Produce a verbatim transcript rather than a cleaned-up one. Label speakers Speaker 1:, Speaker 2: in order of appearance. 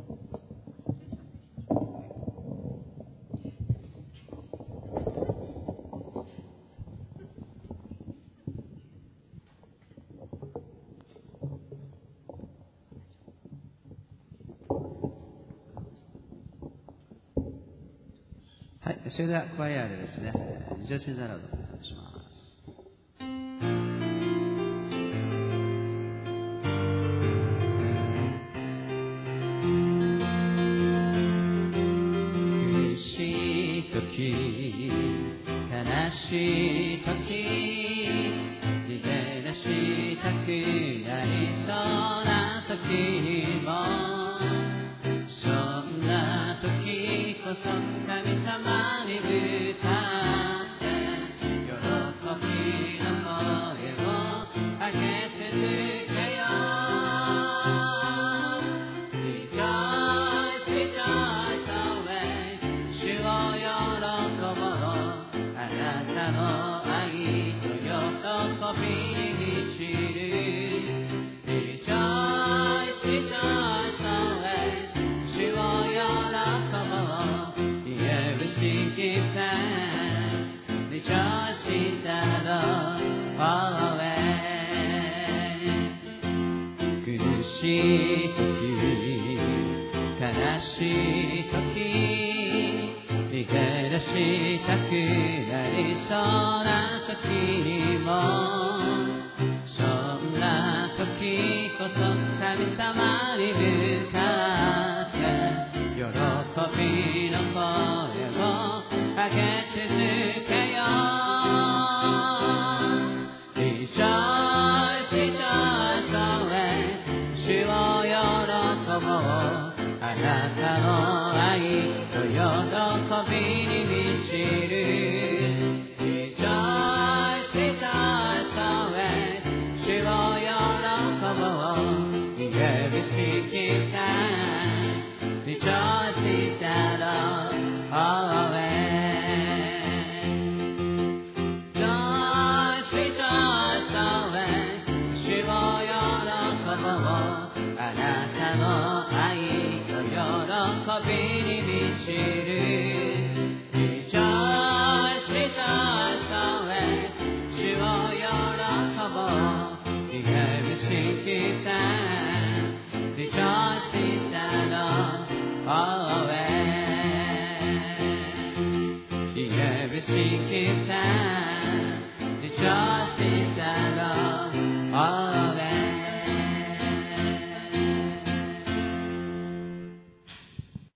Speaker 1: はい、それではクワイアでですね、二条線座をお願いします。苦しい時、悲しい時、逃げ出したくなりそうな時にも、そんな時こそ神様に歌って喜びの声を上げ続けよう。 Rejoice, rejoice always 主を喜ぼう。あなたの愛と喜びに満ちる。 Rejoice, rejoice always 主を喜ぼう。 Give thanks, rejoice in the Lord always. 苦しい時、悲しい時、逃げ出したくなりそうな時にも、そんな時こそ神様に向かって喜びの声を上げ続けよう。 Rejoice, rejoice always 主を喜ぼう。あなたの愛と喜びに満ちる。